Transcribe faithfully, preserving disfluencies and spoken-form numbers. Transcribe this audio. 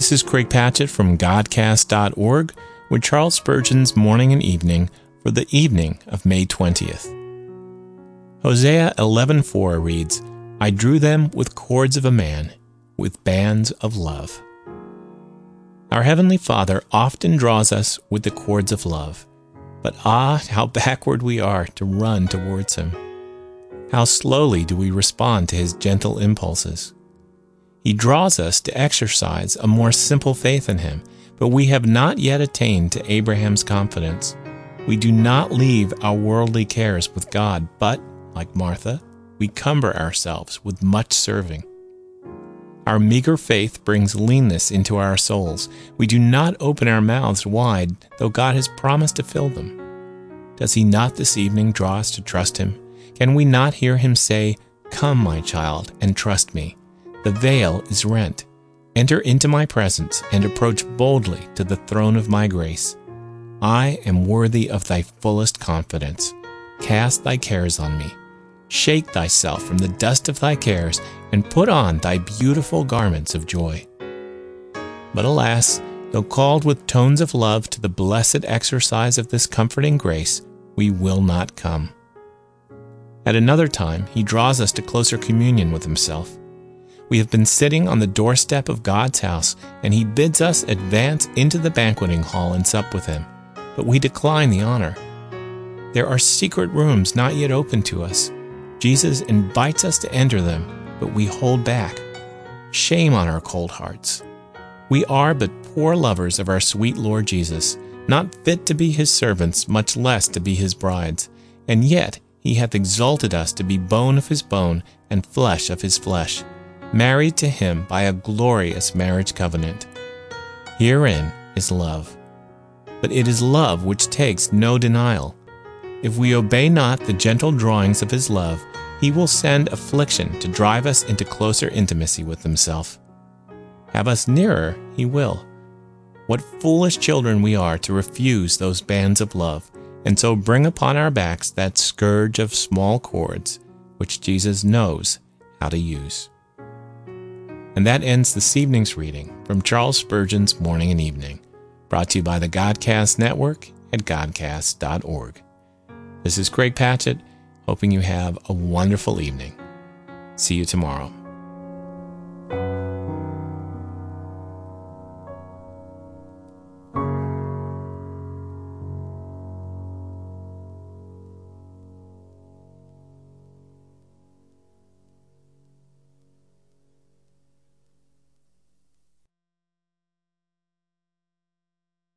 This is Craig Patchett from Godcast dot org with Charles Spurgeon's Morning and Evening for the evening of May twentieth. Hosea eleven four reads, I drew them with cords of a man, with bands of love. Our Heavenly Father often draws us with the cords of love, but ah, how backward we are to run towards Him. How slowly do we respond to His gentle impulses. He draws us to exercise a more simple faith in Him, but we have not yet attained to Abraham's confidence. We do not leave our worldly cares with God, but, like Martha, we cumber ourselves with much serving. Our meager faith brings leanness into our souls. We do not open our mouths wide, though God has promised to fill them. Does He not this evening draw us to trust Him? Can we not hear Him say, Come, my child, and trust me. The veil is rent. Enter into my presence and approach boldly to the throne of my grace. I am worthy of thy fullest confidence. Cast thy cares on me. Shake thyself from the dust of thy cares and put on thy beautiful garments of joy. But alas, though called with tones of love to the blessed exercise of this comforting grace, we will not come. At another time, He draws us to closer communion with Himself. We have been sitting on the doorstep of God's house, and He bids us advance into the banqueting hall and sup with Him, but we decline the honor. There are secret rooms not yet open to us. Jesus invites us to enter them, but we hold back. Shame on our cold hearts. We are but poor lovers of our sweet Lord Jesus, not fit to be His servants, much less to be His brides, and yet He hath exalted us to be bone of His bone and flesh of His flesh, married to Him by a glorious marriage covenant. Herein is love. But it is love which takes no denial. If we obey not the gentle drawings of His love, He will send affliction to drive us into closer intimacy with Himself. Have us nearer, He will. What foolish children we are to refuse those bands of love, and so bring upon our backs that scourge of small cords, which Jesus knows how to use. And that ends this evening's reading from Charles Spurgeon's Morning and Evening, brought to you by the Godcast Network at Godcast dot org. This is Craig Patchett, hoping you have a wonderful evening. See you tomorrow.